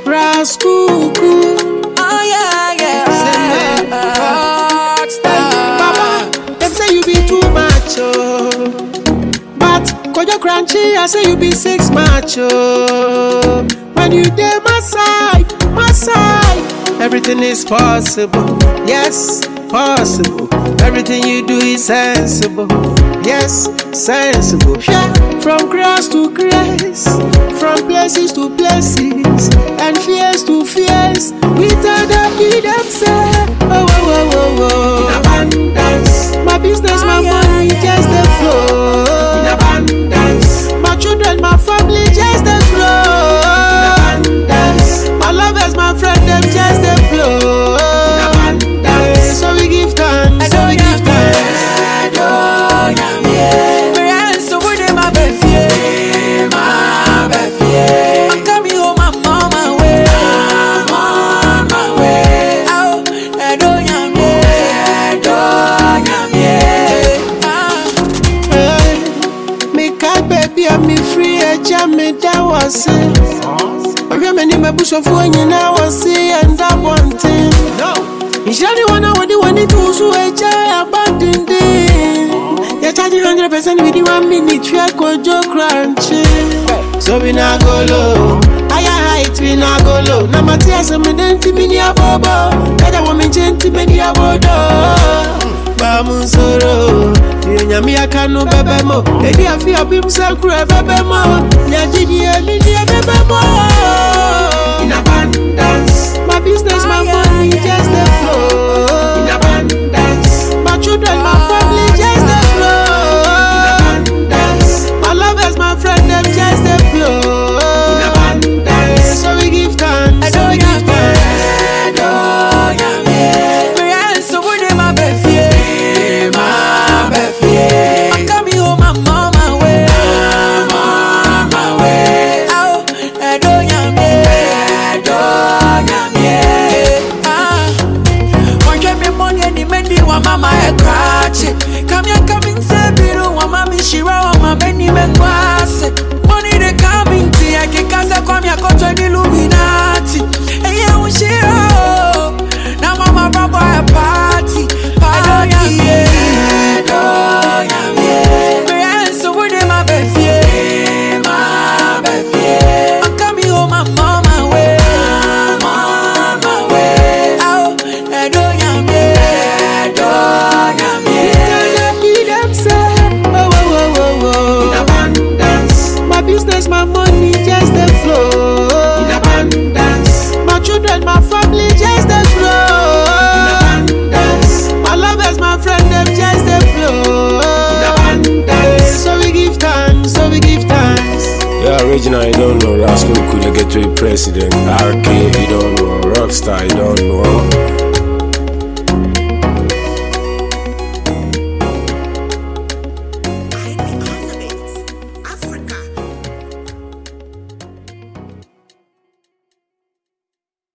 Raskuku. Oh yeah, yeah. Rockstar. Baba, them say you be too much, oh. But Kojo Crunchy, I say you be 6 much, oh. When you dey my side, everything is possible. Yes, possible. Everything you do is sensible. Yes, sensible. Yeah. From grass to grace, from places to places, and fears to fears. We tell them, we them say, oh, oh, oh, oh, oh. In abundance, my business, my money, just the flow. In abundance, my children, my family, just the flow. In abundance, my lovers, my friends, them just the flow. In abundance, so we give thanks, so we give thanks. Me free a jam me that was it. I remember my bush of when you now was see and that one thing. No, you shall the one what you want to so a child abandoned. You're charging 100% with the 1 minute track Kojo Crunchy. So we not go low. Higher height we not go low. Now my tears are me denti mini abobo. Better woman genti mini abodo. Bamusoro, Yami Akano Bebemo, Lady Afia Bimsa Kura Bebemo, Yajidi Lydia Bebemo. In abundance, my business, my money, just the flow. In abundance, my children, my family, just the flow. In abundance, my lovers, my friends, them just the flow. In abundance, so we give thanks, so we give thanks. Mama come here, coming, say, Biru, Mama, Shira, my Benny Menguase. Money they coming to I can casa come here, go to the Illuminati. And yeah, we share. Now, Mama, Baba, a party. So, what am I before? I'm coming home, I'm on my way. Business, my money, just the flow. In abundance, my children, my family, just the flow. In abundance, my lovers, my friends, them just the flow. In abundance, so we give thanks, so we give thanks. Yeah, original, you don't know. Rascal could get to a president. RK, you don't know. Rockstar, you don't know.